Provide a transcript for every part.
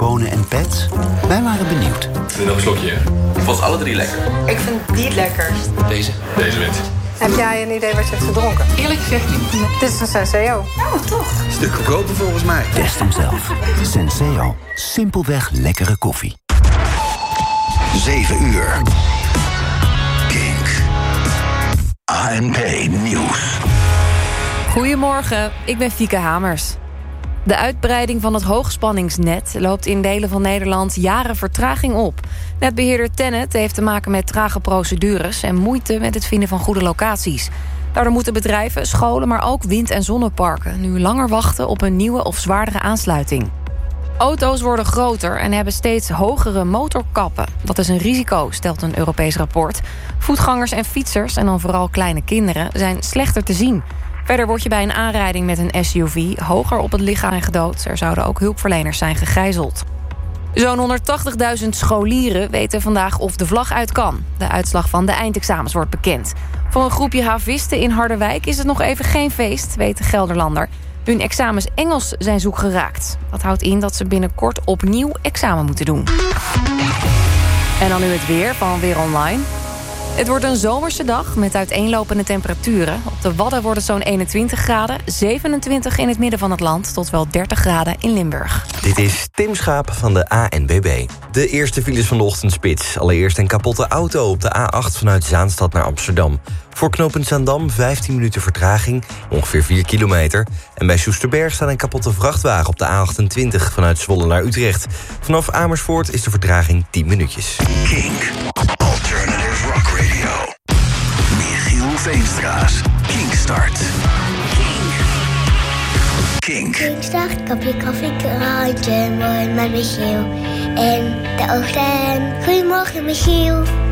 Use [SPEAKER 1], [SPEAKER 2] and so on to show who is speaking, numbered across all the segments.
[SPEAKER 1] bonen en pets? Wij waren benieuwd.
[SPEAKER 2] Doe nog een slokje, hè? Ik vond ze alle 3 lekker.
[SPEAKER 3] Ik vind die het lekkerst.
[SPEAKER 2] Deze? Deze wint.
[SPEAKER 3] Heb jij een idee wat je hebt gedronken?
[SPEAKER 4] Eerlijk gezegd niet.
[SPEAKER 3] Dit is een Senseo.
[SPEAKER 4] Oh, toch?
[SPEAKER 1] Stuk goedkoper volgens mij. Test hem zelf. Senseo. Simpelweg lekkere koffie. 7 uur. Kink. ANP Nieuws.
[SPEAKER 5] Goedemorgen, ik ben Fieke Hamers. De uitbreiding van het hoogspanningsnet loopt in delen van Nederland jaren vertraging op. Netbeheerder TenneT heeft te maken met trage procedures en moeite met het vinden van goede locaties. Daardoor moeten bedrijven, scholen, maar ook wind- en zonneparken nu langer wachten op een nieuwe of zwaardere aansluiting. Auto's worden groter en hebben steeds hogere motorkappen. Dat is een risico, stelt een Europees rapport. Voetgangers en fietsers, en dan vooral kleine kinderen, zijn slechter te zien. Verder word je bij een aanrijding met een SUV hoger op het lichaam gedood. Er zouden ook hulpverleners zijn gegijzeld. Zo'n 180.000 scholieren weten vandaag of de vlag uit kan. De uitslag van de eindexamens wordt bekend. Voor een groepje havisten in Harderwijk is het nog even geen feest, weet de Gelderlander. Hun examens Engels zijn zoek geraakt. Dat houdt in dat ze binnenkort opnieuw examen moeten doen. En dan nu het weer van Weer Online. Het wordt een zomerse dag met uiteenlopende temperaturen. Op de Wadden wordt het zo'n 21 graden, 27 in het midden van het land tot wel 30 graden in Limburg.
[SPEAKER 6] Dit is Tim Schaap van de ANWB. De eerste files van de ochtendspits. Allereerst een kapotte auto op de A8 vanuit Zaanstad naar Amsterdam. Voor knooppunt Zaandam 15 minuten vertraging, ongeveer 4 kilometer. En bij Soesterberg staat een kapotte vrachtwagen op de A28 vanuit Zwolle naar Utrecht. Vanaf Amersfoort is de vertraging 10 minuutjes.
[SPEAKER 1] Kink. Alternative Rock Radio. Michiel Veenstra's Kinkstart. Kink.
[SPEAKER 7] Kinkstart, kopje koffie, krantje, mooi met Michiel. In de ochtend, goedemorgen Michiel.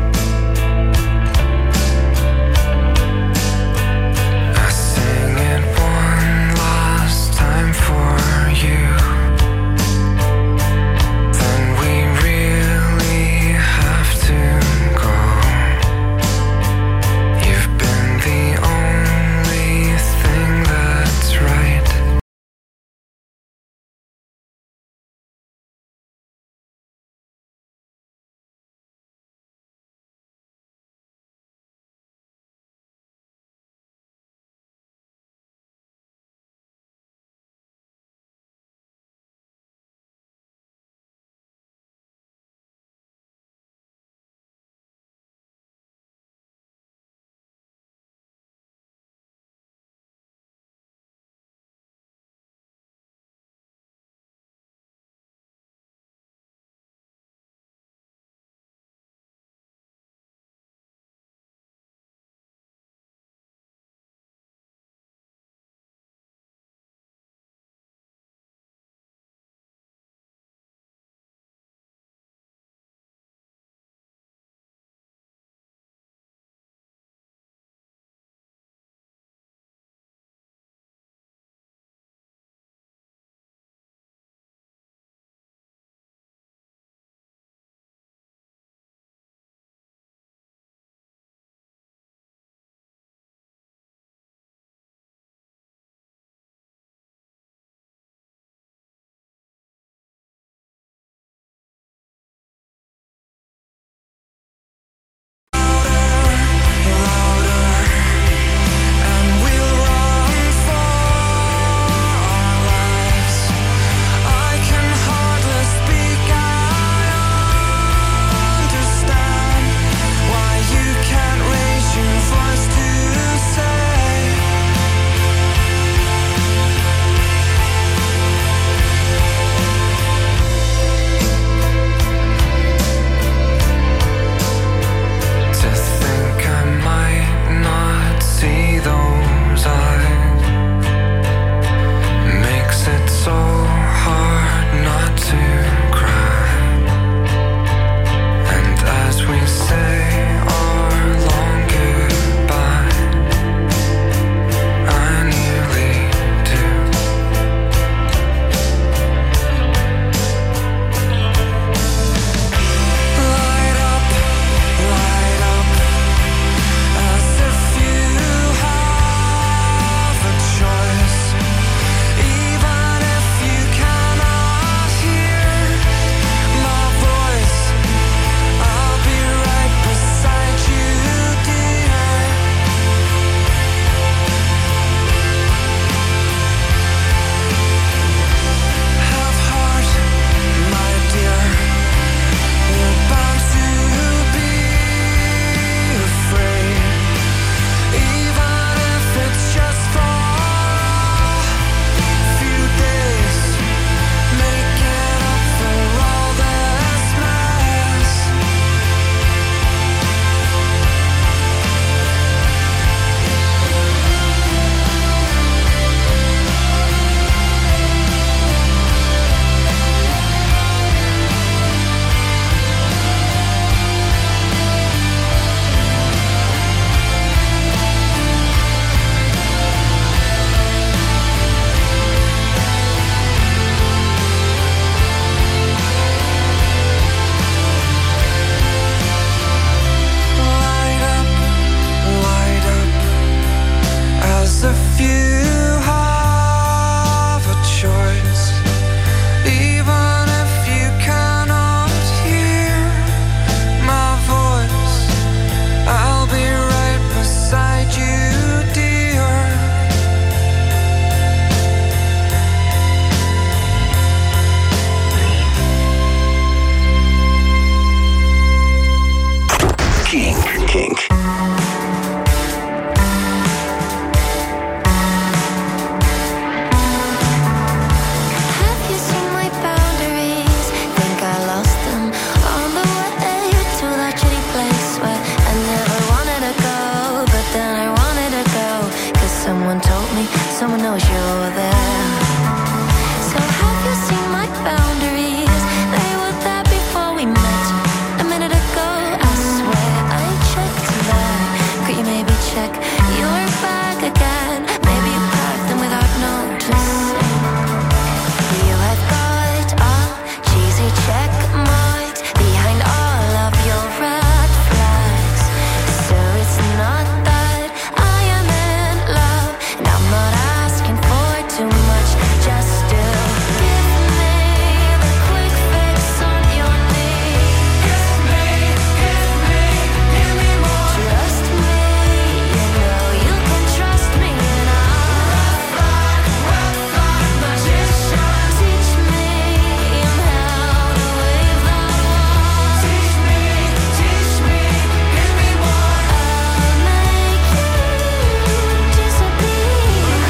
[SPEAKER 4] Someone told me, someone knows you're there. So have you seen my boundaries? They were there before we met. A minute ago, I swear I checked that. Could you maybe check your bag again? Maybe you packed them without noticing. You have got all cheesy check marks behind all of your red flags. So it's not that I am in love, and I'm not asking for too much. Just do give me the quick fix on your knees. Give me more. Trust me, you know you can trust me, and rough like magician. Teach me how to wave that wand. Teach me, give me more. I'll make you disappear.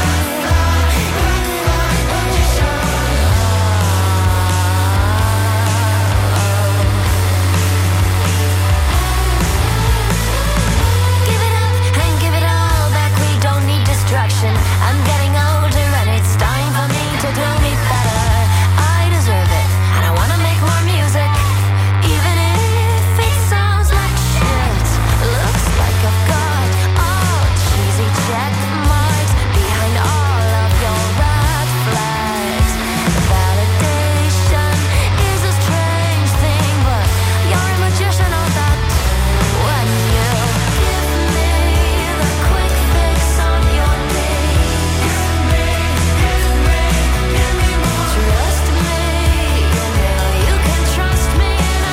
[SPEAKER 4] Give it up and give it all back. We don't need distraction. I'm getting older and it's time for me to do me better. I deserve it and I wanna make more music, even if it sounds like shit. Looks like I've got all cheesy check marks behind all of your red flags. Validation is a strange thing, but you're a magician on that. When you give me the quick fix on your knees. Give me more. Trust me, you know you can trust me, and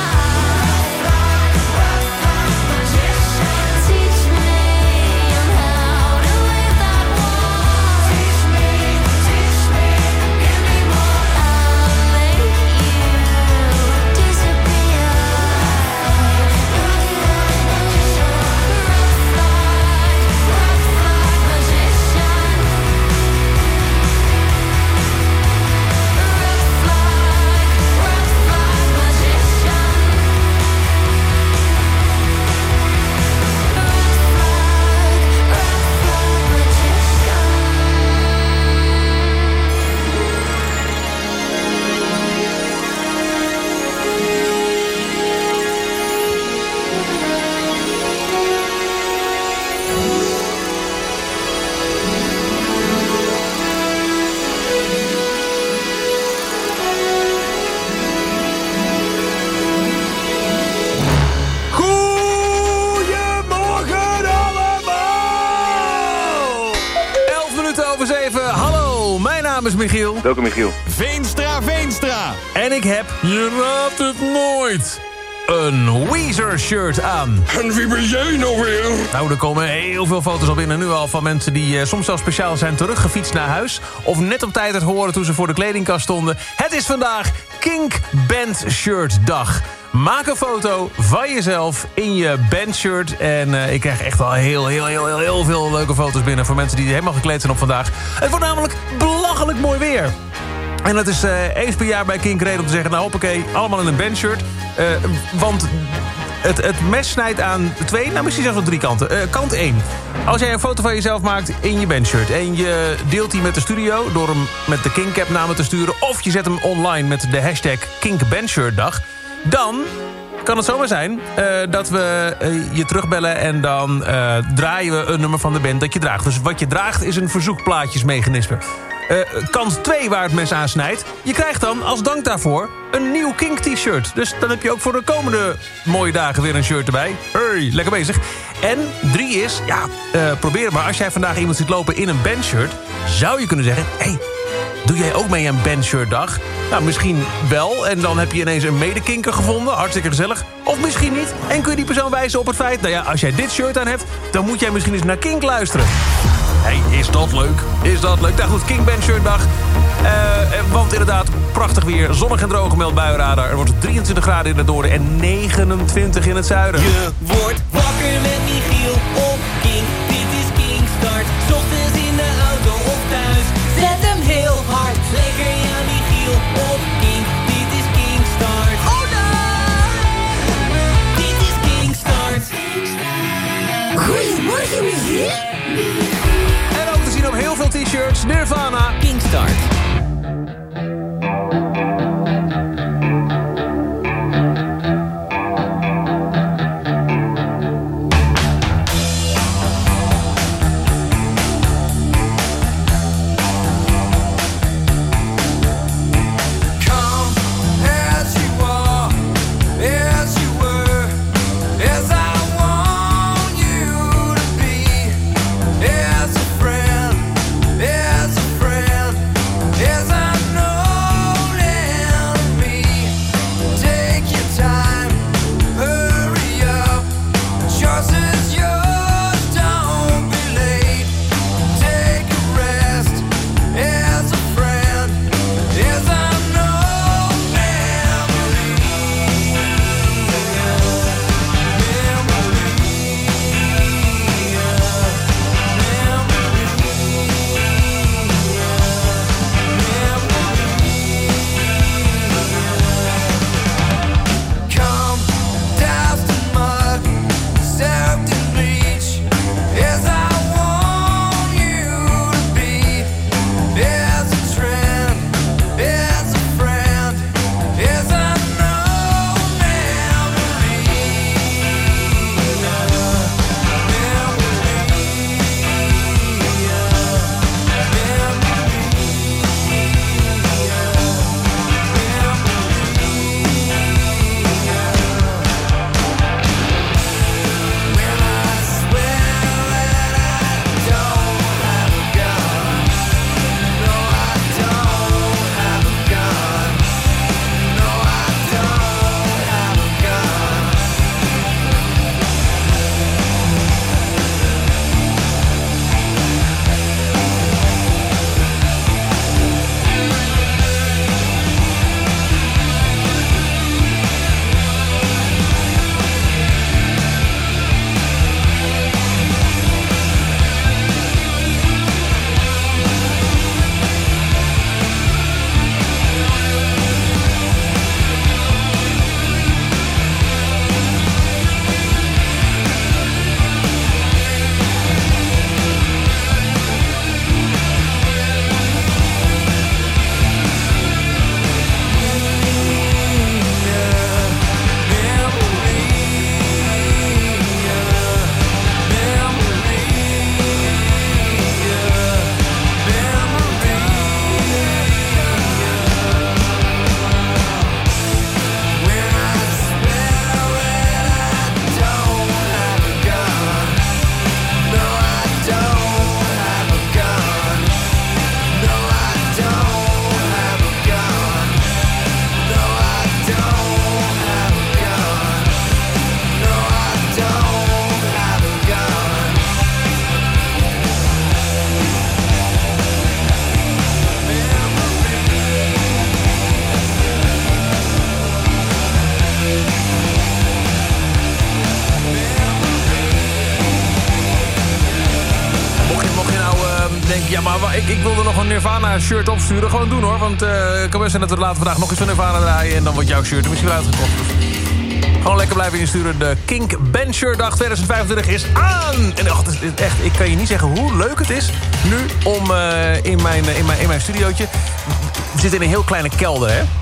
[SPEAKER 4] rough like magician. Teach me how to wave that wand. Teach me, give me more. I'll make you disappear.
[SPEAKER 8] Goedemorgen allemaal! 7:11. Hallo, mijn naam is Michiel.
[SPEAKER 2] Welkom Michiel.
[SPEAKER 8] Veenstra. En ik heb, je raadt het nooit, een Weezer-shirt aan.
[SPEAKER 2] En wie ben jij nou weer?
[SPEAKER 8] Nou, er komen heel veel foto's op binnen nu al van mensen die soms zelfs speciaal zijn teruggefietst naar huis. Of net op tijd het horen toen ze voor de kledingkast stonden. Het is vandaag Kink Band Shirt Dag. Maak een foto van jezelf in je bandshirt. En ik krijg echt al heel veel leuke foto's binnen van mensen die helemaal gekleed zijn op vandaag. Het wordt namelijk belachelijk mooi weer. En dat is eens per jaar bij Kink reden om te zeggen, nou hoppakee, allemaal in een bandshirt. Want het mes snijdt aan 2, nou misschien zelfs op 3 kanten. Kant 1. Als jij een foto van jezelf maakt in je bandshirt en je deelt die met de studio door hem met de Kink-app namen te sturen, of je zet hem online met de hashtag KinkBandshirtdag, dan kan het zomaar zijn dat we je terugbellen en dan draaien we een nummer van de band dat je draagt. Dus wat je draagt is een verzoekplaatjesmechanisme. Kant 2 waar het mes aansnijdt. Je krijgt dan als dank daarvoor een nieuw Kink t-shirt. Dus dan heb je ook voor de komende mooie dagen weer een shirt erbij. Hey, lekker bezig. En 3 is, ja, probeer het maar. Als jij vandaag iemand ziet lopen in een bandshirt, zou je kunnen zeggen, hey, doe jij ook mee aan bandshirtdag? Nou, misschien wel. En dan heb je ineens een medekinker gevonden. Hartstikke gezellig. Of misschien niet. En kun je die persoon wijzen op het feit, nou ja, als jij dit shirt aan hebt, dan moet jij misschien eens naar Kink luisteren. Hey, is dat leuk? Is dat leuk? Nou goed, Kink Bandshirtdag. Want inderdaad, prachtig weer. Zonnig en droog gemeld buienradar. Er wordt 23 graden in het noorden en 29 in het zuiden.
[SPEAKER 9] Je wordt wakker met Michiel op Kink. Dit is Kink Start. 's Ochtends in de auto of thuis. Zet hem heel hard. Lekker, ja, Michiel op Kink. Dit is Kink Start. Oh no! Dit is Kink Start.
[SPEAKER 7] Goedemorgen, Michiel.
[SPEAKER 8] En ook te zien Straks Nirvana.
[SPEAKER 9] Kingstart.
[SPEAKER 8] Ik wilde nog een Nirvana-shirt opsturen. Gewoon doen hoor, want het kan best zijn dat we later vandaag nog iets van Nirvana draaien. En dan wordt jouw shirt er misschien wel uitgekocht. Dus gewoon lekker blijven insturen. De Kink Band Shirt Dag 2025 is aan! En het is echt, ik kan je niet zeggen hoe leuk het is nu om in mijn studiootje. We zitten in een heel kleine kelder, hè.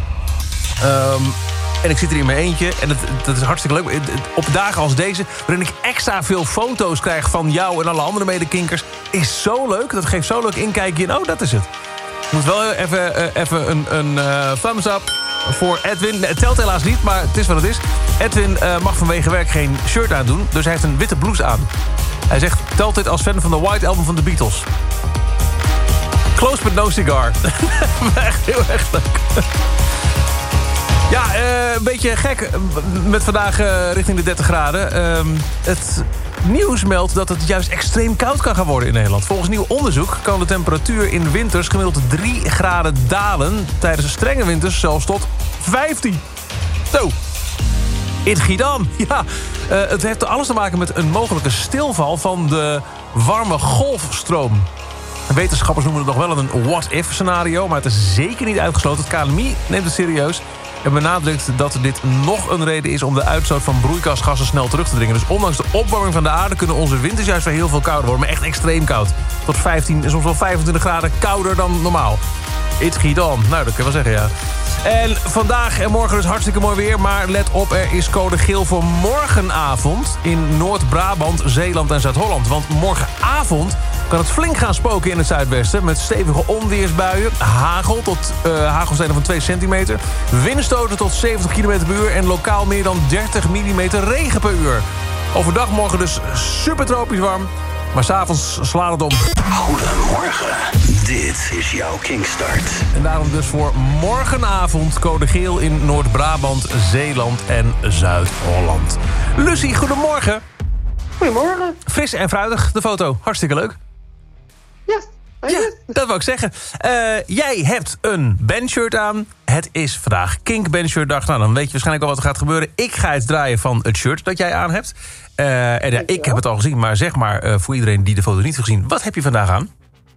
[SPEAKER 8] En ik zit er in mijn eentje. En dat is hartstikke leuk. Op dagen als deze, waarin ik extra veel foto's krijg van jou en alle andere medekinkers, is zo leuk. Dat geeft zo leuk inkijkje in. Oh, dat is het. Ik moet wel even een thumbs up voor Edwin. Het telt helaas niet, maar het is wat het is. Edwin mag vanwege werk geen shirt aandoen. Dus hij heeft een witte blouse aan. Hij zegt, telt dit als fan van de White Album van de Beatles. Close but no cigar. Echt heel erg leuk. Ja, een beetje gek met vandaag richting de 30 graden. Het nieuws meldt dat het juist extreem koud kan gaan worden in Nederland. Volgens nieuw onderzoek kan de temperatuur in winters gemiddeld 3 graden dalen. Tijdens de strenge winters zelfs tot 15. Zo. In Schiedam. Ja, het heeft alles te maken met een mogelijke stilval van de warme golfstroom. Wetenschappers noemen het nog wel een what-if scenario, maar het is zeker niet uitgesloten. Het KNMI neemt het serieus. en benadrukt dat dit nog een reden is om de uitstoot van broeikasgassen snel terug te dringen. Dus ondanks de opwarming van de aarde kunnen onze winters juist weer heel veel kouder worden. Maar echt extreem koud. Tot 15 en soms wel 25 graden kouder dan normaal. It's heat on. Nou, dat kan je wel zeggen, ja. En vandaag en morgen dus hartstikke mooi weer. Maar let op, er is code geel voor morgenavond in Noord-Brabant, Zeeland en Zuid-Holland. Want morgenavond kan het flink gaan spoken in het zuidwesten. Met stevige onweersbuien, hagel tot hagelstenen van 2 centimeter. Windstoten tot 70 km per uur en lokaal meer dan 30 mm regen per uur. Overdag morgen dus super tropisch warm. Maar s'avonds slaat het om.
[SPEAKER 1] Goedemorgen, dit is jouw Kinkstart.
[SPEAKER 8] En daarom dus voor morgenavond code geel in Noord-Brabant, Zeeland en Zuid-Holland. Lucie, goedemorgen.
[SPEAKER 3] Goedemorgen.
[SPEAKER 8] Fris en fruitig, de foto. Hartstikke leuk.
[SPEAKER 3] Ja,
[SPEAKER 8] dat wou ik zeggen. Jij hebt een bandshirt aan. Het is vandaag Kink Bandshirt dag. Nou, dan weet je waarschijnlijk al wat er gaat gebeuren. Ik ga het draaien van het shirt dat jij aan hebt. Ik heb het al gezien, maar zeg maar voor iedereen die de foto niet heeft gezien. Wat heb je vandaag aan?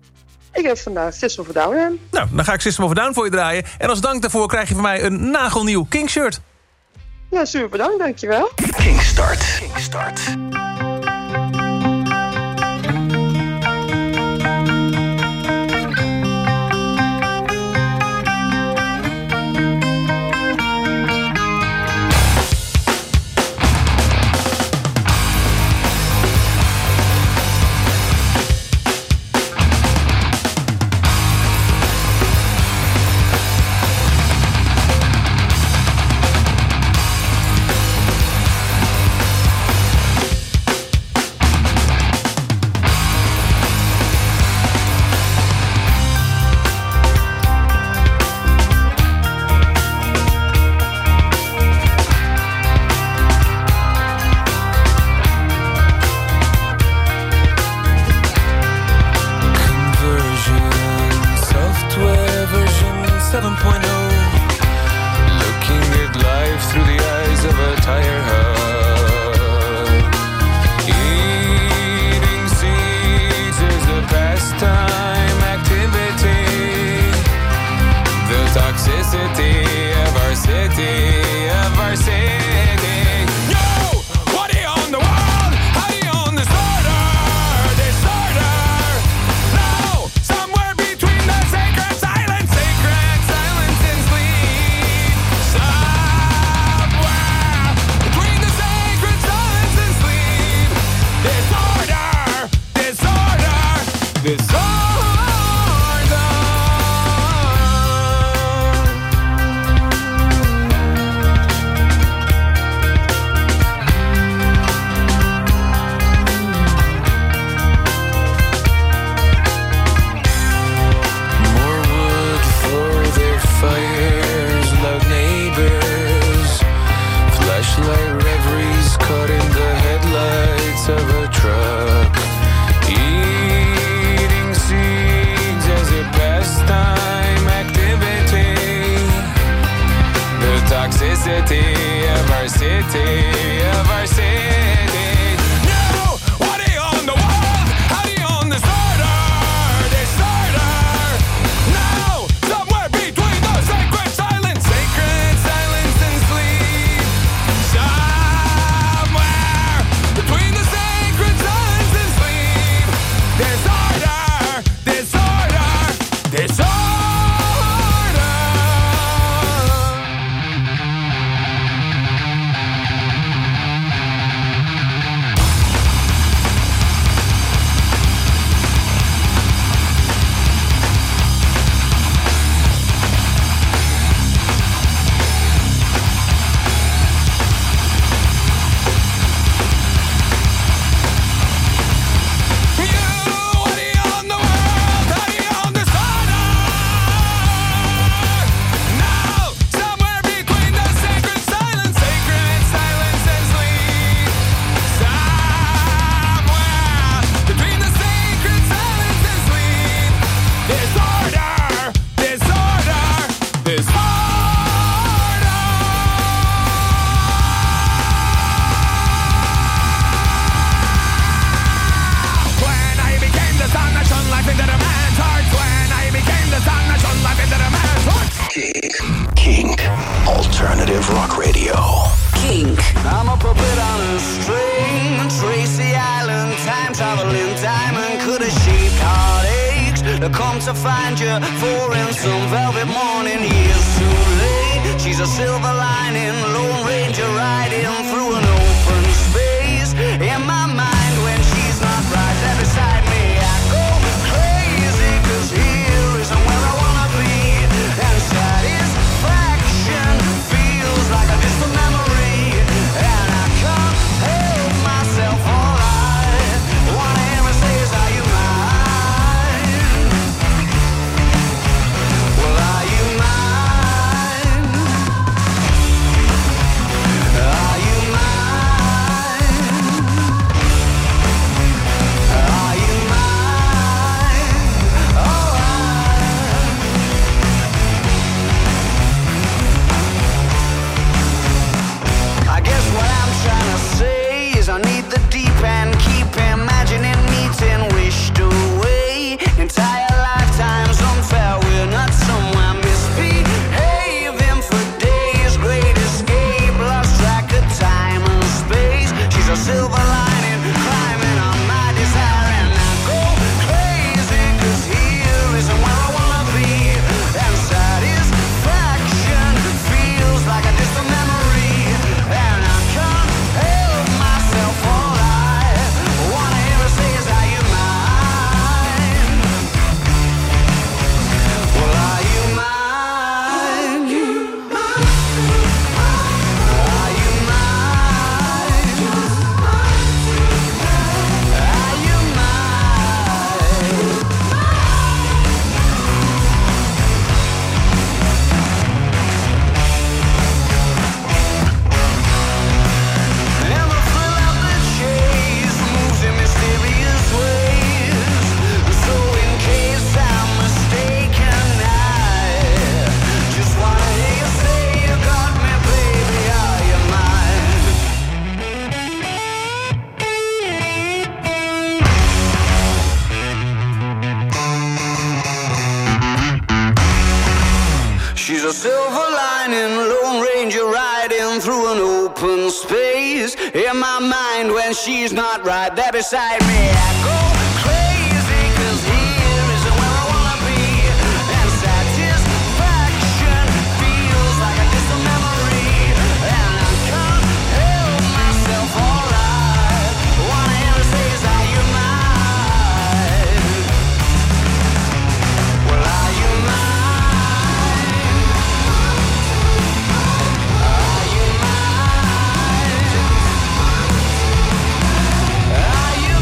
[SPEAKER 3] Ik heb vandaag System of a Down aan.
[SPEAKER 8] Nou, dan ga ik System of a Down voor je draaien. En als dank daarvoor krijg je van mij een nagelnieuw Kink shirt.
[SPEAKER 3] Ja, super bedankt, dankjewel.
[SPEAKER 1] Kinkstart.
[SPEAKER 10] Of a truck, eating snakes that come to find you for in some velvet morning. Years too late, she's a silver lining, Lone Ranger riding through an open space. In my mind when she's not right there beside me, I go crazy, 'cause here isn't where I wanna be. And satisfaction feels like a distant memory, and I can't help myself. All I wanna ever say is, are you mine? Well, are you mine? Are you mine? Are you mine? Oh, I guess what I'm trying to say is I need the deep end, keep imagining meeting wished away. Entire lifetimes unfair, we're not somewhere misbehaving for days. Great escape, lost track of time and space. She's a silver lining, climbing on my desire, and I go crazy, 'cause here isn't where I wanna be. And satisfaction feels like a distant memory, and I can't help myself. All I wanna ever say is, are you mine? Well, are you mine? Are you mine? Are you mine? And the thrill of the chase moves in mysterious ways. So in case I'm mistaken, I just wanna hear you say you got me, baby. Are you mine? She's a silver lining, Lone Ranger riding through an open space. In my mind when she's not right there beside me, I go crazy, 'cause here isn't where I wanna be. And satisfaction feels like a distant memory, and I can't help myself. All I wanna ever say is, are you mine? Well, are you mine? Are you mine? Are you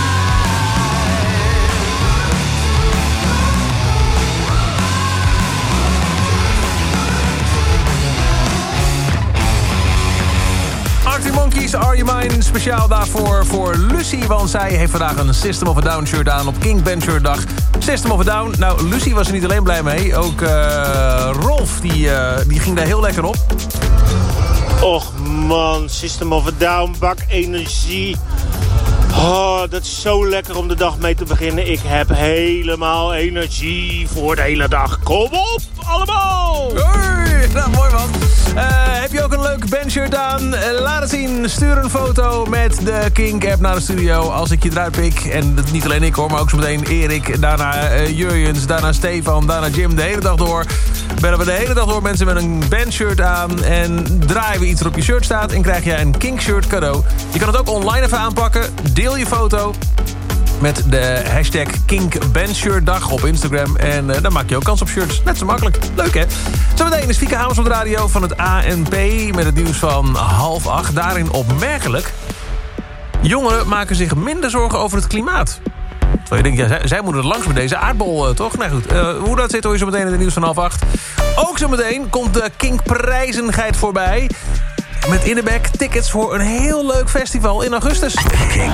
[SPEAKER 8] Arctic Monkeys, Are You Mine? Speciaal daarvoor voor Lucy, want zij heeft vandaag een System of a Down shirt aan op King Band Shirt Dag. System of a Down, nou, Lucy was er niet alleen blij mee. Ook Rolf, die ging daar heel lekker op.
[SPEAKER 11] Och man, System of a Down, bak energie. Oh, dat is zo lekker om de dag mee te beginnen. Ik heb helemaal energie voor de hele dag. Kom op, allemaal!
[SPEAKER 8] Hoi, nou, mooi man. Heb je ook een leuk bandshirt aan? Laat het zien. Stuur een foto met de Kink-app naar de studio. Als ik je eruit pik. En dat niet alleen ik hoor, maar ook zo meteen Erik. Daarna Jurjens, daarna Stefan, daarna Jim. De hele dag door bellen we de hele dag door mensen met een bandshirt aan. En draaien we iets er op je shirt staat. En krijg jij een Kink-shirt cadeau. Je kan het ook online even aanpakken. Deel je foto met de hashtag KinkBandShirtdag op Instagram. En dan maak je ook kans op shirts. Net zo makkelijk. Leuk, hè? Zometeen is Fieke Hamers op de radio van het ANP... met het nieuws van 7:30. Daarin opmerkelijk: jongeren maken zich minder zorgen over het klimaat. Terwijl je denkt, ja, zij moeten er langs met deze aardbol, toch? Nou goed, hoe dat zit hoor je zo meteen in het nieuws van 7:30. Ook zo meteen komt de Kink-prijzengeit voorbij... met in de bek tickets voor een heel leuk festival in augustus.
[SPEAKER 1] Kink.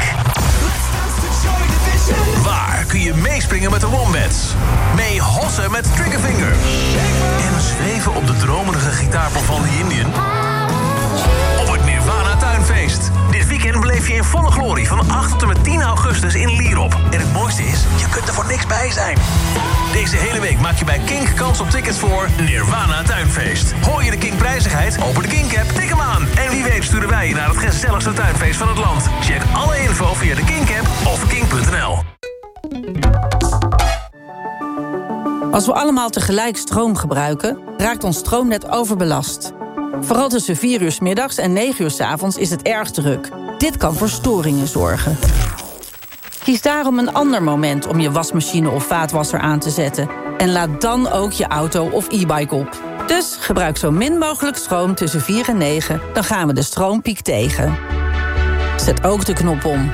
[SPEAKER 1] Waar kun je meespringen met de Wombats? Mee hossen met Triggerfinger. En zweven op de dromerige gitaarpop van The Indian. Op het Nirvana Tuinfeest. Dit weekend beleef je in volle glorie van 8 tot en met 10 augustus in Lierop. En het mooiste is, je kunt er voor niks bij zijn. Deze hele week maak je bij Kink kans op tickets voor Nirvana Tuinfeest. Hoor je de Kink prijzigheid? Open de Kink-app, tik hem aan. En wie weet sturen wij je naar het gezelligste tuinfeest van het land. Check alle info via de Kink-app of kink.nl.
[SPEAKER 12] Als we allemaal tegelijk stroom gebruiken, raakt ons stroomnet overbelast. Vooral tussen 4 uur 's middags en 9 uur 's avonds is het erg druk. Dit kan voor storingen zorgen. Kies daarom een ander moment om je wasmachine of vaatwasser aan te zetten. En laad dan ook je auto of e-bike op. Dus gebruik zo min mogelijk stroom tussen 4 en 9. Dan gaan we de stroompiek tegen. Zet ook de knop om.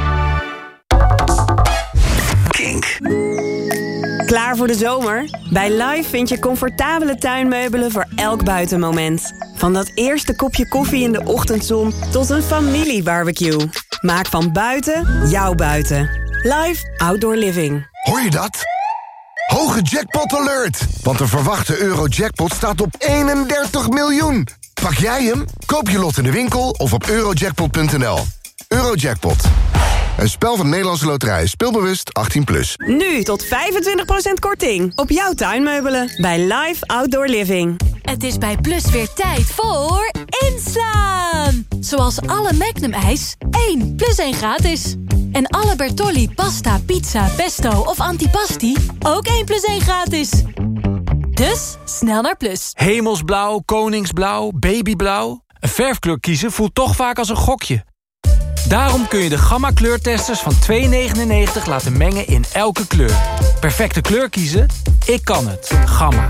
[SPEAKER 13] Kink. Klaar voor de zomer? Bij Live vind je comfortabele tuinmeubelen voor elk buitenmoment. Van dat eerste kopje koffie in de ochtendzon tot een familiebarbecue. Maak van buiten jouw buiten. Live Outdoor Living.
[SPEAKER 14] Hoor je dat? Hoge jackpot alert! Want de verwachte Eurojackpot staat op 31 miljoen. Pak jij hem? Koop je lot in de winkel of op eurojackpot.nl. Eurojackpot. Een spel van Nederlandse Loterij. Speelbewust 18+.
[SPEAKER 13] Nu tot 25% korting op jouw tuinmeubelen. Bij Live Outdoor Living.
[SPEAKER 15] Het is bij Plus weer tijd voor inslaan. Zoals alle Magnum ijs, 1 plus 1 gratis. En alle Bertolli pasta, pizza, pesto of antipasti, ook 1 plus 1 gratis. Dus, snel naar Plus.
[SPEAKER 16] Hemelsblauw, koningsblauw, babyblauw. Een verfkleur kiezen voelt toch vaak als een gokje. Daarom kun je de Gamma kleurtesters van $2,99 laten mengen in elke kleur. Perfecte kleur kiezen? Ik kan het. Gamma.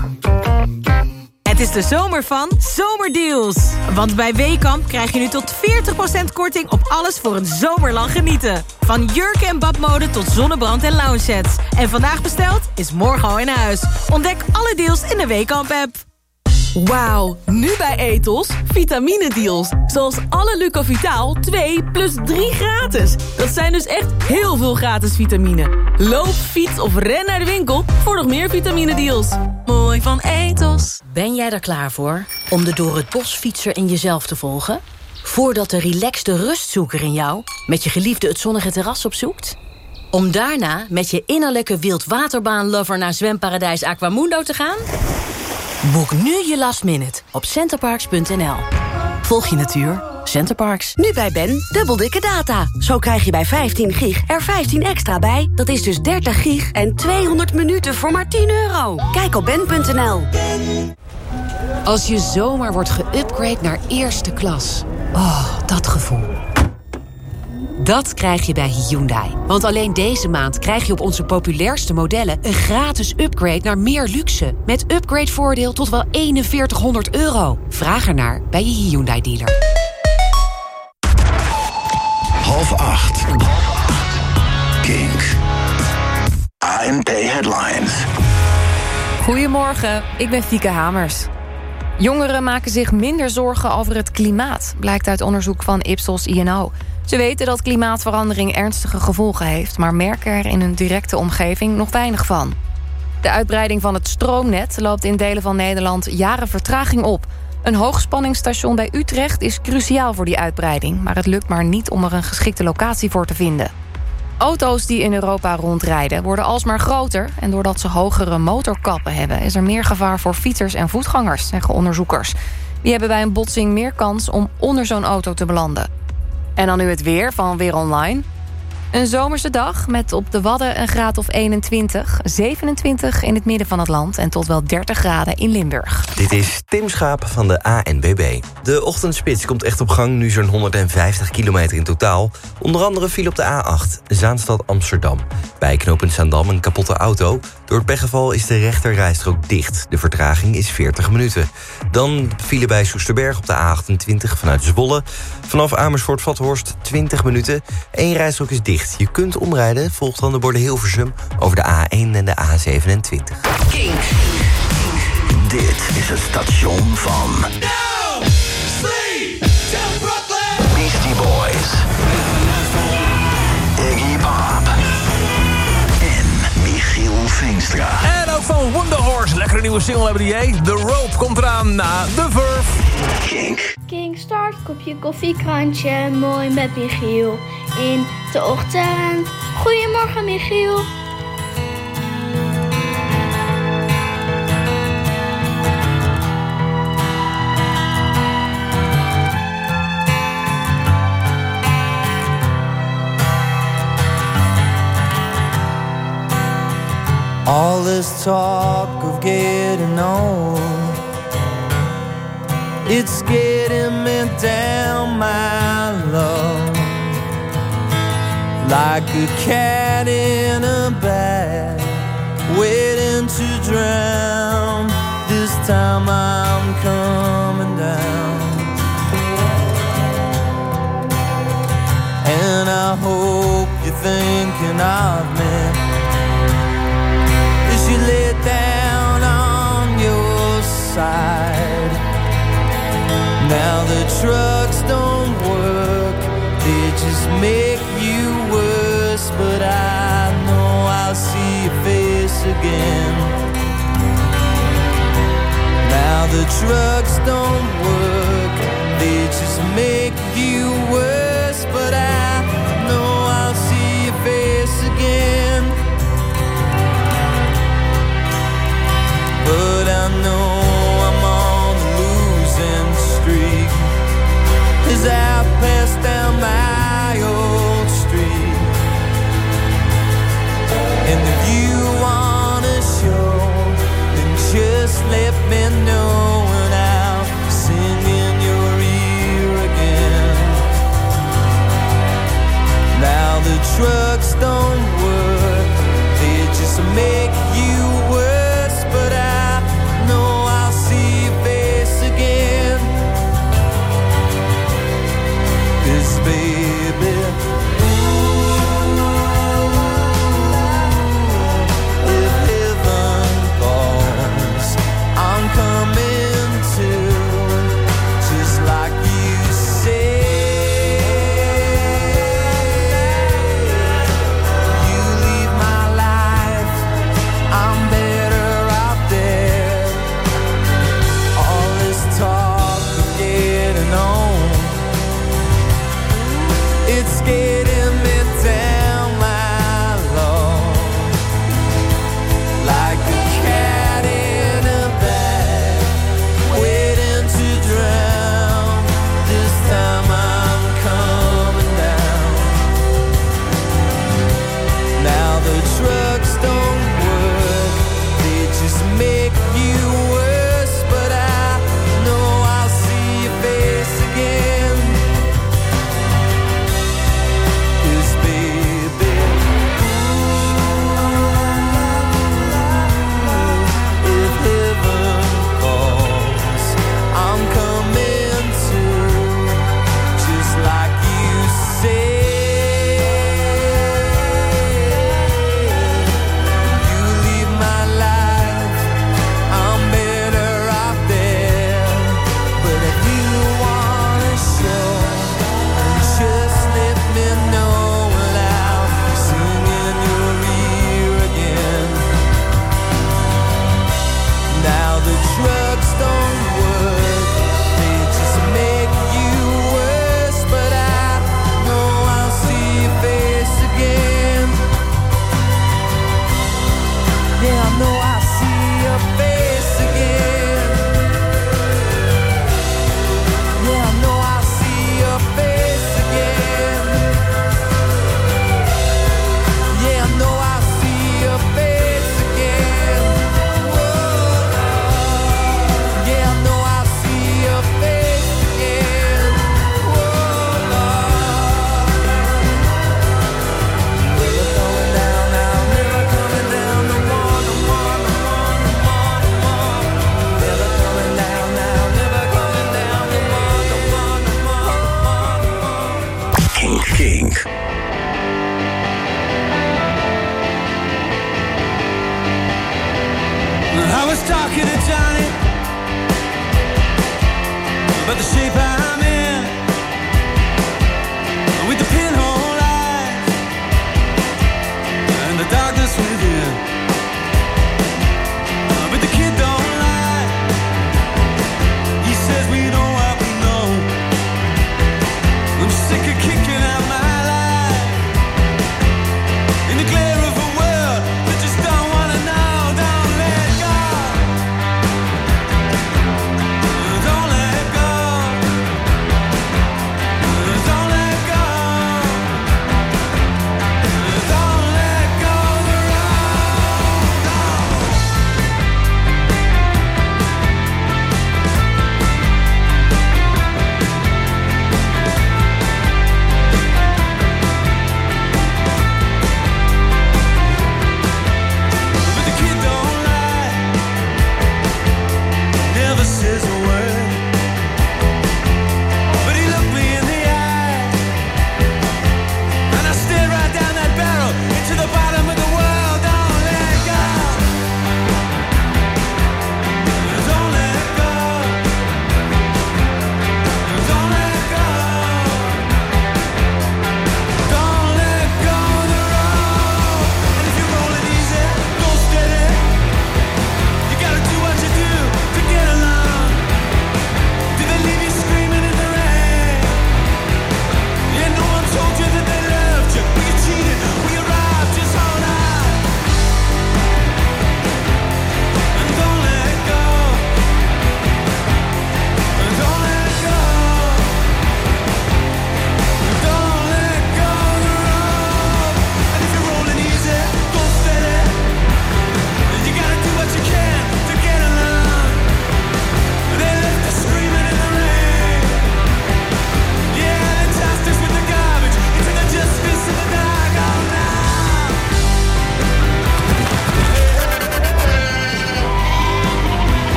[SPEAKER 17] Het is de zomer van Zomerdeals. Want bij Weekamp krijg je nu tot 40% korting op alles voor een zomerlang genieten. Van jurken en badmode tot zonnebrand en lounge sets. En vandaag besteld is morgen al in huis. Ontdek alle deals in de Weekamp-app.
[SPEAKER 18] Wauw, nu bij Ethos vitamine-deals. Zoals alle Lucovitaal 2 plus 3 gratis. Dat zijn dus echt heel veel gratis vitamine. Loop, fiets of ren naar de winkel voor nog meer vitamine-deals. Mooi van Ethos.
[SPEAKER 19] Ben jij er klaar voor om de door het bos fietser in jezelf te volgen? Voordat de relaxte rustzoeker in jou met je geliefde het zonnige terras opzoekt? Om daarna met je innerlijke wildwaterbaan-lover naar zwemparadijs Aquamundo te gaan? Boek nu je last minute op centerparks.nl. Volg je natuur. Centerparks.
[SPEAKER 20] Nu bij Ben, dubbel dikke data. Zo krijg je bij 15 gig er 15 extra bij. Dat is dus 30 gig en 200 minuten voor maar €10. Kijk op ben.nl.
[SPEAKER 21] Als je zomaar wordt geüpgrade naar eerste klas. Oh, dat gevoel. Dat krijg je bij Hyundai. Want alleen deze maand krijg je op onze populairste modellen een gratis upgrade naar meer luxe. Met upgradevoordeel tot wel €4100. Vraag ernaar bij je Hyundai-dealer.
[SPEAKER 13] 7:30. Kink. ANP Headlines.
[SPEAKER 5] Goedemorgen, ik ben Fieke Hamers. Jongeren maken zich minder zorgen over het klimaat, blijkt uit onderzoek van Ipsos INO. Ze weten dat klimaatverandering ernstige gevolgen heeft, maar merken er in hun directe omgeving nog weinig van. De uitbreiding van het stroomnet loopt in delen van Nederland jaren vertraging op. Een hoogspanningsstation bij Utrecht is cruciaal voor die uitbreiding, maar het lukt maar niet om er een geschikte locatie voor te vinden. Auto's die in Europa rondrijden worden alsmaar groter, en doordat ze hogere motorkappen hebben is er meer gevaar voor fietsers en voetgangers, zeggen onderzoekers. Die hebben bij een botsing meer kans om onder zo'n auto te belanden. En dan nu het weer van Weer Online. Een zomerse dag met op de Wadden een graad of 21, 27 in het midden van het land en tot wel 30 graden in Limburg.
[SPEAKER 6] Dit is Tim Schaap van de ANBB. De ochtendspits komt echt op gang, nu zo'n 150 kilometer in totaal. Onder andere viel op de A8, Zaanstad-Amsterdam. Bij knooppunt Zaandam een kapotte auto. Door het pechgeval is de rechterrijstrook dicht. De vertraging is 40 minuten. Dan vielen bij Soesterberg op de A28 vanuit Zwolle. Vanaf Amersfoort-Vathorst 20 minuten. 1 rijstrook is dicht. Je kunt omrijden, volgt dan de borden Hilversum over de A1 en de A27.
[SPEAKER 13] Kink. Dit is het station van Beastie Boys, Iggy Pop en Michiel Veenstra.
[SPEAKER 8] En ook van Wonderhorse. Lekkere nieuwe single hebben die. The Rope komt eraan na The Verve.
[SPEAKER 13] Kink.
[SPEAKER 7] King start, kopje koffie, krantje, mooi met Michiel. In de ochtend. Goedemorgen Michiel.
[SPEAKER 4] All this talk of getting old, it's getting me down, my love, like a cat in a bag, waiting to drown. This time I'm coming down, and I hope you're thinking of me as you lay down on your side. Now the trucks don't work, they just make you worse, but I know I'll see your face again. Now the trucks don't work, they just make you worse, but I know I'll see your face again. But I know I'm on a losing streak as I pass down my old street. And if you wanna show, then just let me know, and I'll sing in your ear again. Now the trucks don't work, they just make you worse, but I know I'll see your face again. 'Cause baby, if heaven falls, I'm coming to, just like you say. You leave my life, I'm better out there. All this talk of getting on, it's getting me down, my love, like a cat in a bag, waiting to drown. This time I'm coming down. Now the trucks don't work, they just make you worse, but I know I'll see your face again. 'Cause baby, if heaven falls, I'm coming to, just like you say. You leave my life, I'm better out there. But if you wanna show, then just let me know, and I'll sing in your ear again. Now the drugs don't work, they just make you worse, but I know I'll see your face again. Yeah, I know I'll see your face again. Yeah, I know I'll see your face again. Yeah, I know I'll see your face again. Whoa. Yeah, I know I'll see your face again. Whoa, Lord. Never going down now, never coming down no more, no more, no more, no more, no more. Never coming down now, never going down no more, no more, no more, no more, no more.
[SPEAKER 1] Kink.
[SPEAKER 9] I was talking to Johnny about the shape I'm in, with the pinhole eyes and the darkness within. But the kid don't lie, he says we know what we know. I'm sick of kicking out my life in the glare of a world that just don't wanna know. Don't let go. Don't let go. Don't let go. Don't let go. The road.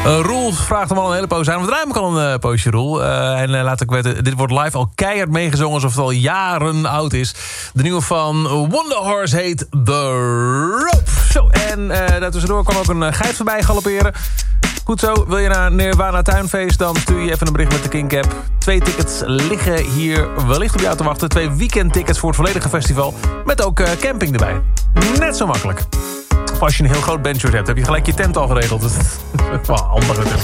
[SPEAKER 8] Roel vraagt hem al een hele poos aan. We draaien hem al een poosje, Roel. En laat ik weten, dit wordt live al keihard meegezongen... alsof het al jaren oud is. De nieuwe van Wonder Horse heet The Rope. Zo, en daartussendoor kwam ook een geit voorbij galopperen. Goed zo, wil je naar Nirvana Tuinfeest... dan stuur je even een bericht met de Kink-app. 2 tickets liggen hier wellicht op jou te wachten. 2 weekendtickets voor het volledige festival. Met ook camping erbij. Net zo makkelijk. Of als je een heel groot bandshirt hebt, heb je gelijk je tent al geregeld. Dat is wel handig natuurlijk.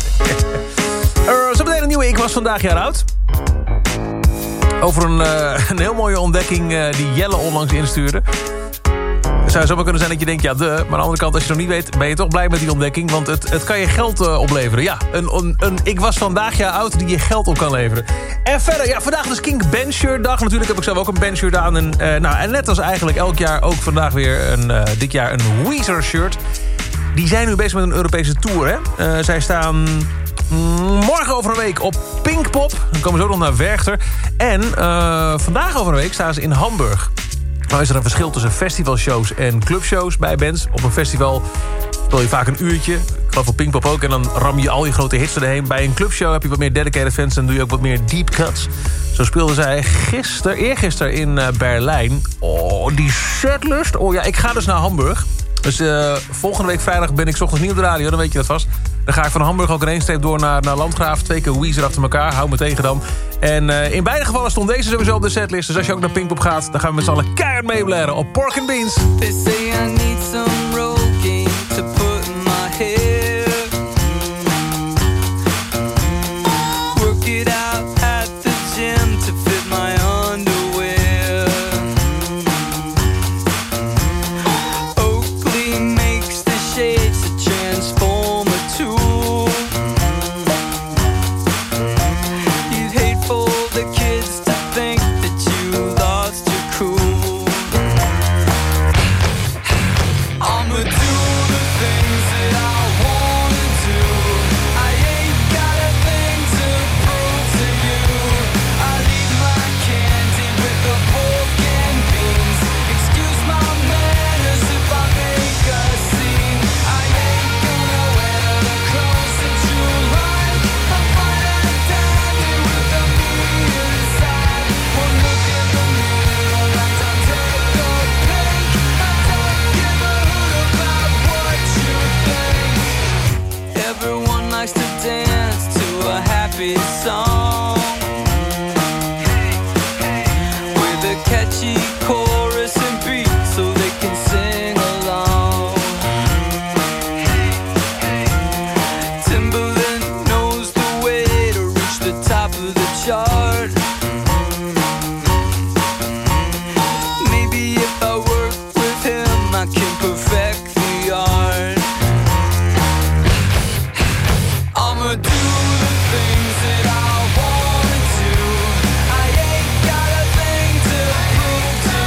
[SPEAKER 8] Zo meteen een nieuwe Ik Was Vandaag Jaar Oud. Over een heel mooie ontdekking die Jelle onlangs instuurde. Het zou zomaar kunnen zijn dat je denkt, maar aan de andere kant, als je het nog niet weet, ben je toch blij met die ontdekking. Want het kan je geld opleveren. Ja, een Ik Was Vandaag Jaar Oud die je geld op kan leveren. En verder, ja, vandaag dus Kink Bandshirt dag. Natuurlijk heb ik zelf ook een bandshirt aan. En net als eigenlijk elk jaar ook vandaag weer dit jaar een Weezer shirt. Die zijn nu bezig met een Europese tour, hè. Zij staan morgen over een week op Pinkpop. Dan komen ze ook nog naar Werchter. En vandaag over een week staan ze in Hamburg. Nou is er een verschil tussen festivalshows en clubshows bij bands. Op een festival speel je vaak een uurtje. Ik geloof op Pinkpop ook. En dan ram je al je grote hits erheen. Bij een clubshow heb je wat meer dedicated fans. En doe je ook wat meer deep cuts. Zo speelden zij eergisteren in Berlijn. Oh, die setlist. Oh ja, ik ga dus naar Hamburg. Dus volgende week vrijdag ben ik 's ochtends niet op de radio. Dan weet je dat vast. Dan ga ik van Hamburg ook in één streep door naar Landgraaf. 2 keer Weezer achter elkaar. Hou me tegen dan. En in beide gevallen stond deze sowieso op de setlist. Dus als je ook naar Pinkpop gaat, dan gaan we met z'n allen keihard meeblaren op Pork and Beans.
[SPEAKER 4] They say I need some Rogaine to put in my hair. Work it out at the gym to fit my underwear. Oakley makes the shades a transformer tool. You'd hate for the kids to think that you lost your cool. I'ma do the things that I wanna do. I ain't got a thing to prove to you. I leave my candy with the pork and beans. Excuse my manners if I make a scene. I ain't gonna wear the clothes that you like. I find that dandy with the meat inside. One look in the mirror and I take a peek. I don't give a hoot about what you think. Everyone likes to dance to a happy song with a catchy chorus and beat so they can sing along. Timbaland knows the way to reach the top of the chart. Maybe if I work with him, I can perfect the art. I'ma do the things that I wanna do. I ain't got a thing to prove to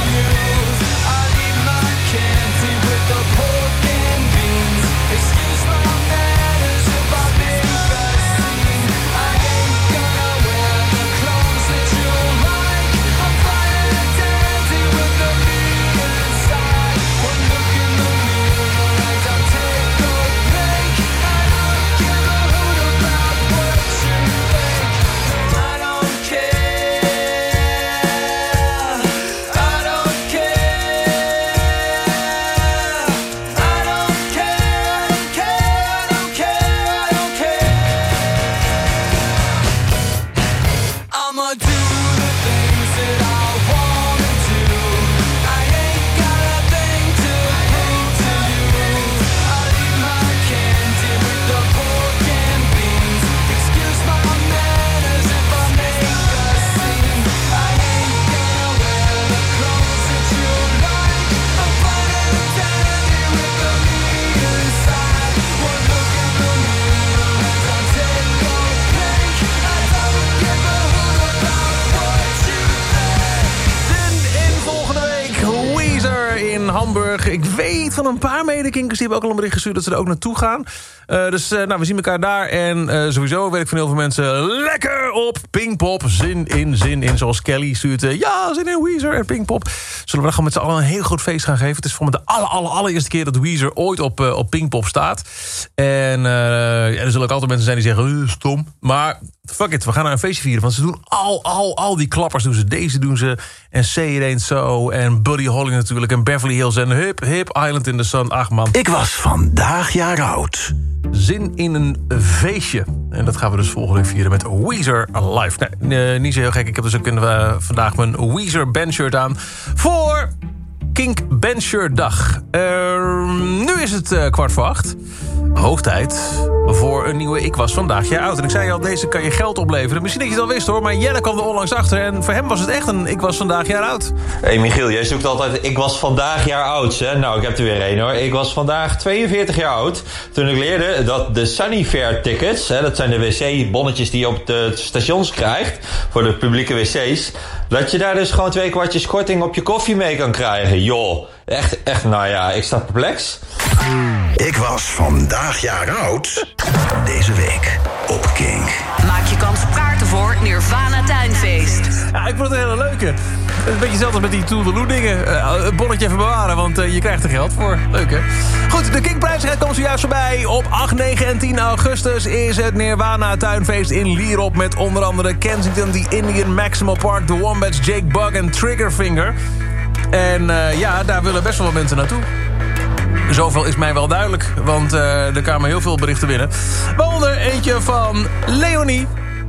[SPEAKER 8] Limburg. Ik weet van een paar medekinkers, die hebben ook al een bericht gestuurd dat ze er ook naartoe gaan. Dus we zien elkaar daar. En sowieso weet ik van heel veel mensen lekker op Pinkpop. Zin in. Zoals Kelly stuurt. Ja, zin in Weezer en Pinkpop. Zullen we dan gewoon met z'n allen een heel groot feest gaan geven? Het is voor me de allereerste keer dat Weezer ooit op Pinkpop staat. En er zullen ook altijd mensen zijn die zeggen, stom. Maar fuck it, we gaan naar een feestje vieren. Want ze doen al die klappers doen ze. Deze doen ze. En Say It Ain't So. En Buddy Holly natuurlijk. En Beverly Hills. En Hip Island in the Sun. Ach man.
[SPEAKER 1] Ik was vandaag jaar oud.
[SPEAKER 8] Zin in een feestje. En dat gaan we dus volgende week vieren met Weezer Live. Nee, niet zo heel gek. Ik heb dus ook vandaag mijn Weezer bandshirt aan. Voor Kink Bandshirt Dag. Nu is het 7:15. Hoog tijd voor een nieuwe Ik Was Vandaag Jaar Oud. En ik zei al, deze kan je geld opleveren. Misschien dat je het al wist hoor, maar Jelle kwam er onlangs achter. En voor hem was het echt een Ik Was Vandaag Jaar Oud.
[SPEAKER 2] Hey Michiel, jij zoekt altijd Ik Was Vandaag Jaar Oud, hè? Nou, ik heb er weer één hoor. Ik was vandaag 42 jaar oud. Toen ik leerde dat de Sunnyfair tickets, hè, dat zijn de wc-bonnetjes die je op de stations krijgt, voor de publieke wc's, dat je daar dus gewoon 2 kwartjes korting op je koffie mee kan krijgen. Joh, echt, nou ja, ik sta perplex.
[SPEAKER 1] Ik was vandaag jaar oud. Deze week op Kink.
[SPEAKER 20] Maak je kans op kaarten voor Nirvana Tuinfeest.
[SPEAKER 8] Ja, ik vond het een hele leuke. Het is een beetje hetzelfde met die Toodaloo dingen. Het bonnetje even bewaren, want je krijgt er geld voor. Leuk, hè? Goed, de Kinkprijzigheid komt zojuist voorbij. Op 8, 9 en 10 augustus is het Nirvana Tuinfeest in Lierop... met onder andere Kensington, The Indian, Maximal Park, The Wombats, Jake Bugg en Triggerfinger. En daar willen best wel wat mensen naartoe. Zoveel is mij wel duidelijk, want er kwamen heel veel berichten binnen. Waaronder eentje van Leonie.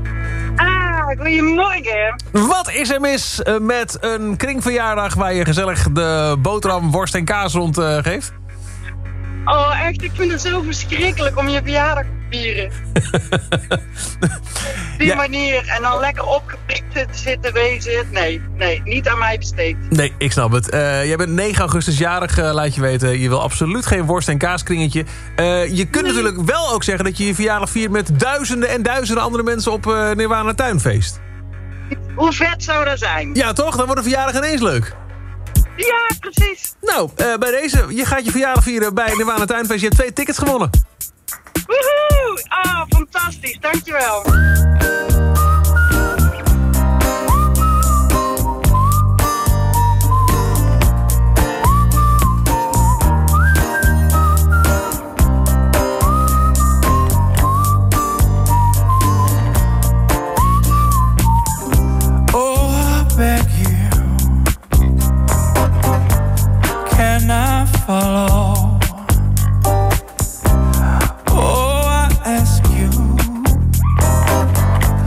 [SPEAKER 3] Goedemorgen.
[SPEAKER 8] Wat is er mis met een kringverjaardag waar je gezellig de boterham, worst en kaas rond geeft?
[SPEAKER 3] Oh, echt, ik vind het zo verschrikkelijk om je verjaardag te vieren. Die manier, en dan lekker opgeprikt zitten wezen. Nee, niet aan mij besteed.
[SPEAKER 8] Nee, ik snap het. Jij bent 9 augustus jarig, laat je weten. Je wil absoluut geen worst- en kaaskringetje. Je kunt natuurlijk wel ook zeggen dat je je verjaardag viert met duizenden en duizenden andere mensen op Nirvana Tuinfeest.
[SPEAKER 3] Hoe vet zou dat zijn?
[SPEAKER 8] Ja, toch? Dan wordt een verjaardag ineens leuk.
[SPEAKER 3] Ja, precies.
[SPEAKER 8] Nou, bij deze, je gaat je verjaardag vieren bij Nirvana Tuinfeest. Je hebt 2 tickets gewonnen.
[SPEAKER 3] Woehoe! Ah, fantastisch. Dankjewel.
[SPEAKER 4] Follow. Oh, I ask you,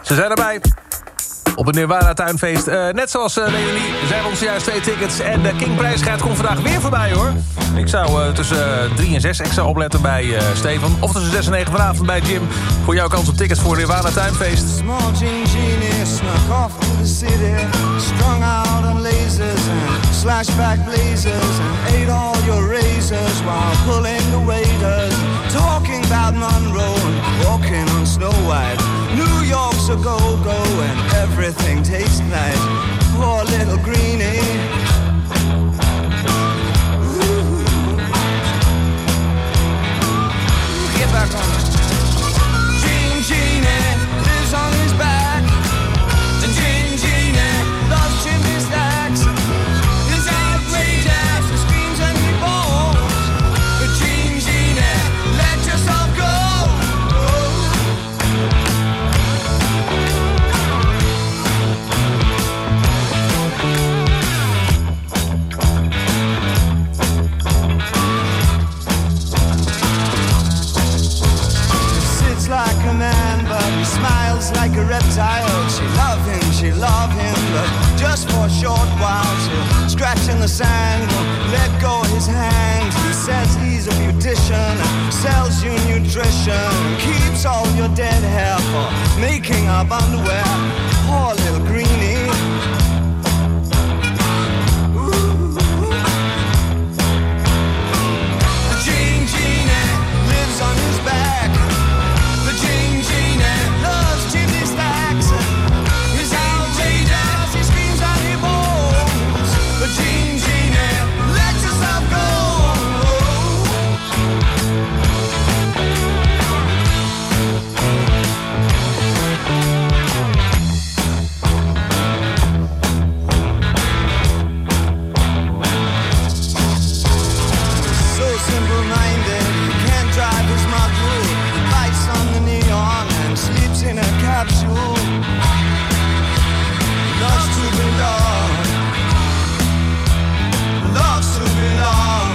[SPEAKER 8] Ze zijn erbij. Op het Nirvana Tuinfeest. Net zoals Leonie zijn ons juist 2 tickets. En de King prijsgaard komt vandaag weer voorbij, hoor. Ik zou tussen 3 en 6 extra opletten bij Stefan. Of tussen 6 en 9 vanavond bij Jim. Voor jouw kans op tickets voor Nirvana Tuinfeest.
[SPEAKER 4] Small genie snuck off to the city, strung out on lasers and slashback blazers, and ate all your razors while pulling the waiters, talking about Monroe and walking on Snow White. New York's a go-go and everything tastes nice. Poor little greenie. Ooh. Get back on it. Gene Genie lives on his back. And Gene Genie loves chimney stacks. His outrageous, he screams and he bawls. But Gene Genie, let yourself go. Like a man, but he smiles like a reptile. She love him, but just for a short while. She'll scratch in the sand, won't let go of his hand. He says he's a beautician, sells you nutrition, keeps all your dead hair for making up underwear. Poor little greenie. Ooh. Gene Genie lives on his back. Gene Genie loves chimney stacks. He's outrageous, he screams and he bawls. But Gene Genie, let yourself go. So simple-minded, he can't drive his Maru. Lights on the neon and sleeps in a capsule. Loves to belong. Loves to belong.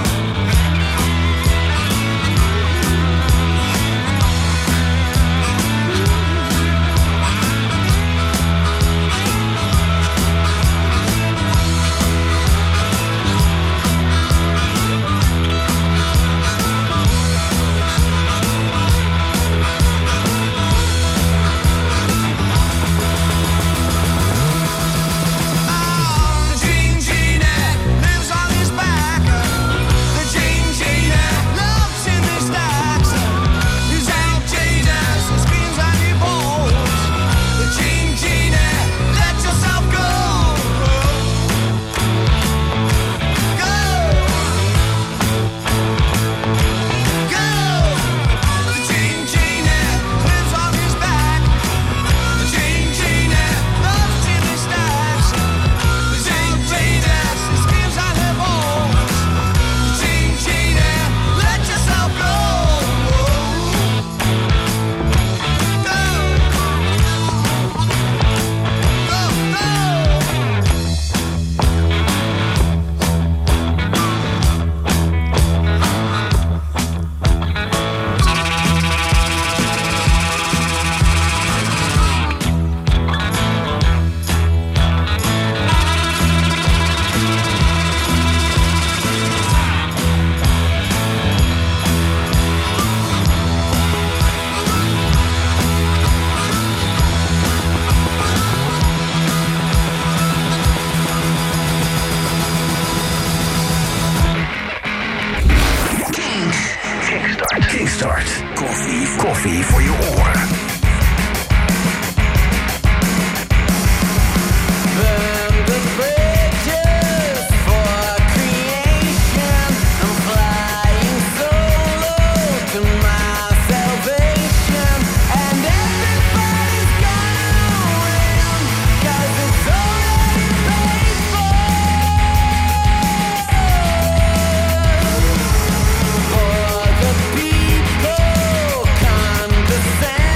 [SPEAKER 1] Koffie voor je oren.
[SPEAKER 4] Condescend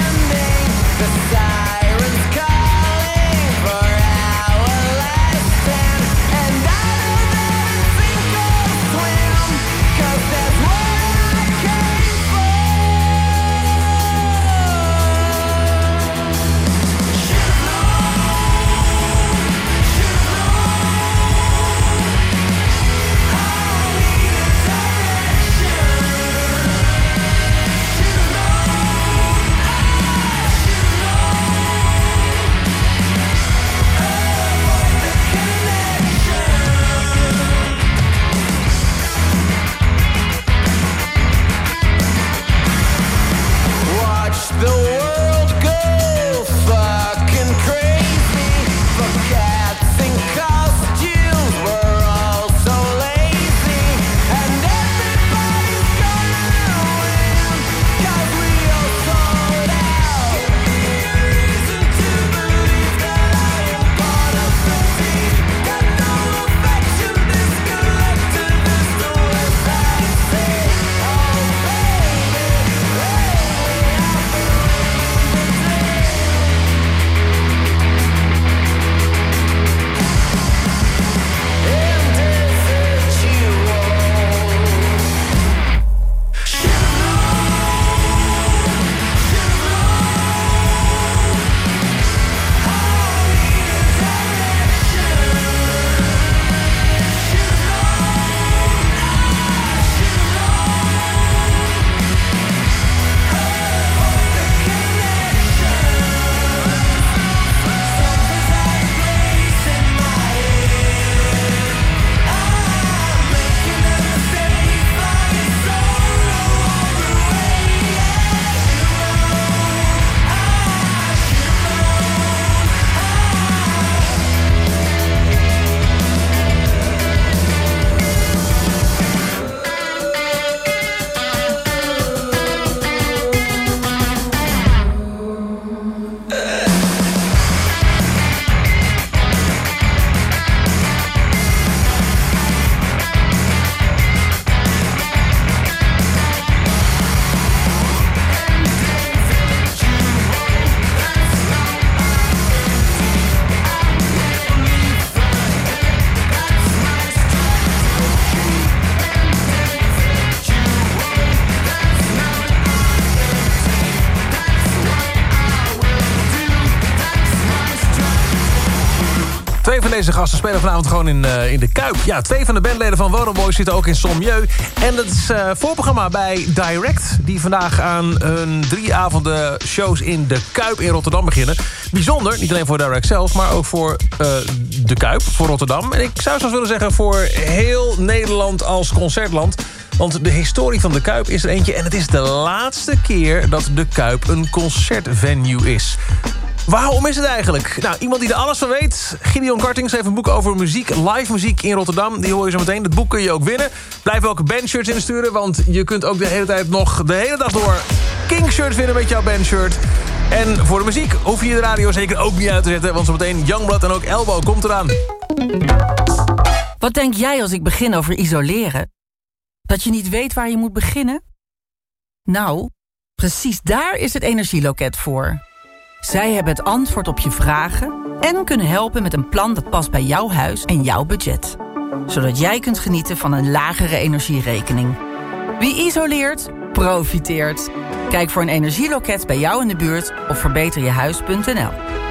[SPEAKER 8] 2 van deze gasten spelen vanavond gewoon in de Kuip. Ja, 2 van de bandleden van Wonderboy zitten ook in Sommieu. En dat is voorprogramma bij Direct, die vandaag aan hun 3 avonden shows in de Kuip in Rotterdam beginnen. Bijzonder, niet alleen voor Direct zelf, maar ook voor de Kuip, voor Rotterdam. En ik zou zelfs willen zeggen voor heel Nederland als concertland. Want de historie van de Kuip is er eentje en het is de laatste keer dat de Kuip een concertvenue is. Waarom is het eigenlijk? Nou, iemand die er alles van weet. Gideon Karting schreef een boek over muziek, live muziek in Rotterdam. Die hoor je zo meteen. Dat boek kun je ook winnen. Blijf ook bandshirts insturen, want je kunt ook de hele tijd nog de hele dag door King-shirts winnen met jouw bandshirt. En voor de muziek hoef je de radio zeker ook niet uit te zetten, want zo meteen Youngblood en ook Elbow komt eraan.
[SPEAKER 12] Wat denk jij als ik begin over isoleren? Dat je niet weet waar je moet beginnen? Nou, precies daar is het Energieloket voor. Zij hebben het antwoord op je vragen en kunnen helpen met een plan dat past bij jouw huis en jouw budget. Zodat jij kunt genieten van een lagere energierekening. Wie isoleert, profiteert. Kijk voor een energieloket bij jou in de buurt op verbeterjehuis.nl.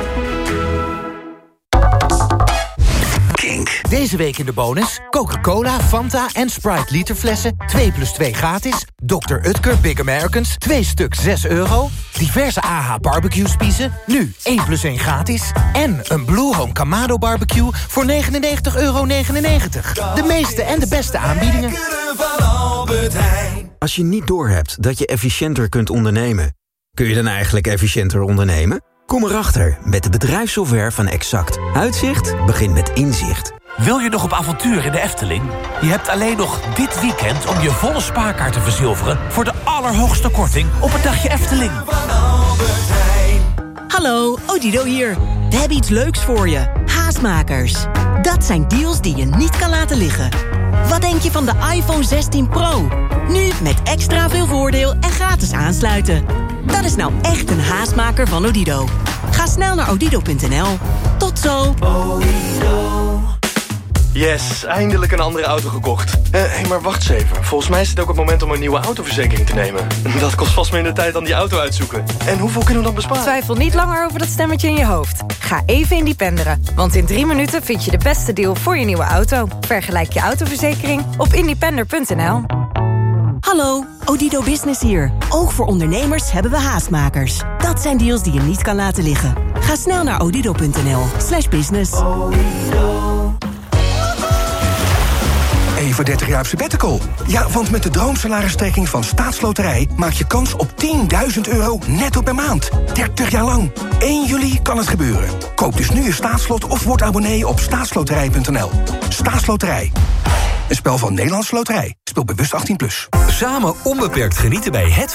[SPEAKER 10] Deze week in de bonus Coca-Cola, Fanta en Sprite literflessen 2+2 gratis. Dr. Utker Big Americans 2 stuks €6. Diverse AH barbecue spiezen nu 1+1 gratis. En een Blue Home Kamado barbecue voor €99,99. De meeste en de beste aanbiedingen.
[SPEAKER 22] Als je niet doorhebt dat je efficiënter kunt ondernemen, kun je dan eigenlijk efficiënter ondernemen? Kom erachter met de bedrijfssoftware van Exact. Uitzicht begint met inzicht.
[SPEAKER 23] Wil je nog op avontuur in de Efteling? Je hebt alleen nog dit weekend om je volle spaarkaart te verzilveren voor de allerhoogste korting op het dagje Efteling.
[SPEAKER 24] Hallo, Odido hier. We hebben iets leuks voor je. Haastmakers. Dat zijn deals die je niet kan laten liggen. Wat denk je van de iPhone 16 Pro? Nu met extra veel voordeel en gratis aansluiten. Dat is nou echt een haastmaker van Odido. Ga snel naar odido.nl. Tot zo.
[SPEAKER 25] Yes, eindelijk een andere auto gekocht. Maar wacht eens even. Volgens mij is het ook het moment om een nieuwe autoverzekering te nemen. Dat kost vast minder tijd dan die auto uitzoeken. En hoeveel kunnen we dan besparen?
[SPEAKER 5] Twijfel niet langer over dat stemmetje in je hoofd. Ga even independeren, want in 3 minuten vind je de beste deal voor je nieuwe auto. Vergelijk je autoverzekering op independer.nl.
[SPEAKER 24] Hallo, Odido Business hier. Ook voor ondernemers hebben we haastmakers. Dat zijn deals die je niet kan laten liggen. Ga snel naar odido.nl/business.
[SPEAKER 26] Even 30 jaar op sabbatical. Ja, want met de droomsalaristrekking van Staatsloterij maak je kans op €10.000 netto per maand. 30 jaar lang. 1 juli kan het gebeuren. Koop dus nu je staatslot of word abonnee op staatsloterij.nl. Staatsloterij. Een spel van Nederlandse Loterij. Speel bewust 18+.
[SPEAKER 27] Samen onbeperkt genieten bij het